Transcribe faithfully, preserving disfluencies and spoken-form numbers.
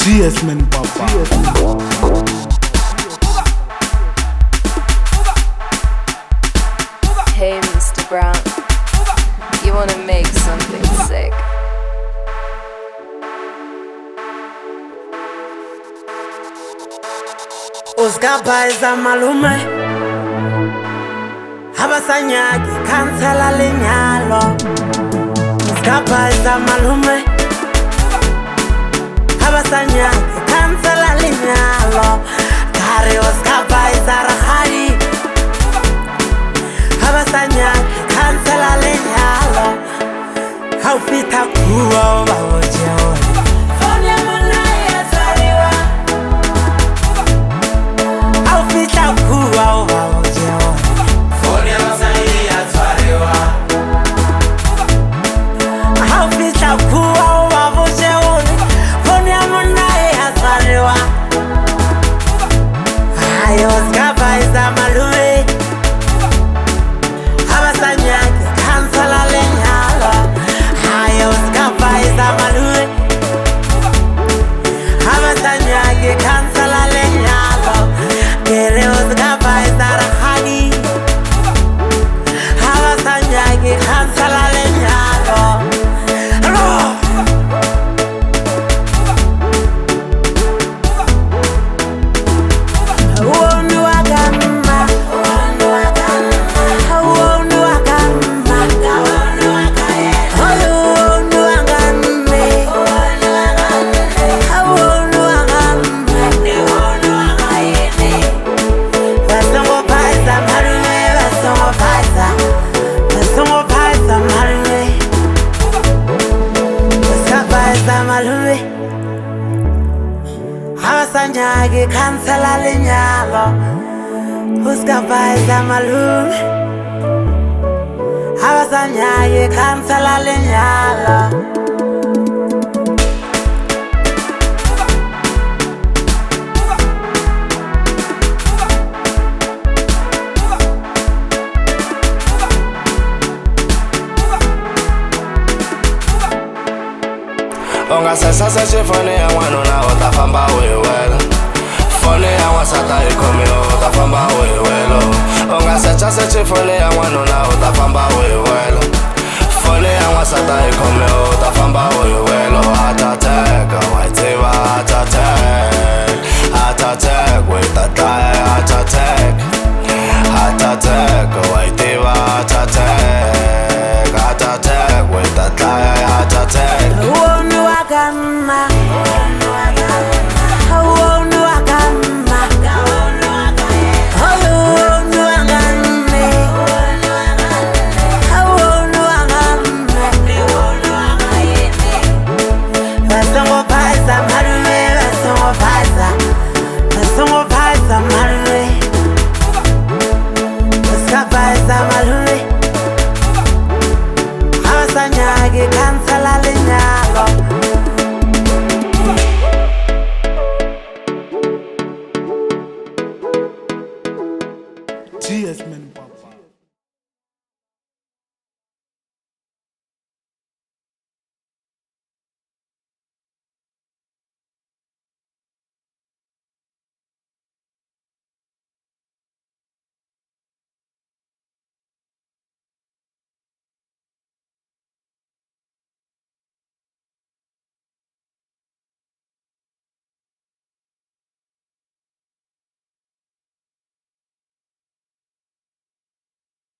Yes, man, papa. Yes, man, papa. Hey, Mister Brown, you wanna make something sick? Uskabaiza malume Habasanyaki kansela lenyalo Uskabaiza malume Habasanyaki kansela lenyalo Kare uskabaiza rahari Habasanyaki kansela lenyalo Haupita kuwa wawojewa Habasanyaki kansela lenyalo Uskabaiza malume Habasanyaki kansela lenyalo Ungasesa seche fone ya wano na utafamba wewelo Fone ya wasata ikomi utafamba wewelo Ungasesa seche fone ya wano na utafamba wewelo Fone ya wasata ikomi utafamba wewelo Atateka waitiwa atatek Atatek witatai atatek Atatek waitiwa atatek Atatek witatai atatek Wakama, wonu wakama, wonu wakama, wonu wakame, wonu wakame, basongo paisa marume, basongo paisa, basongo paisa marume, baska paisa marume, habasanyaki kansela lenyalo.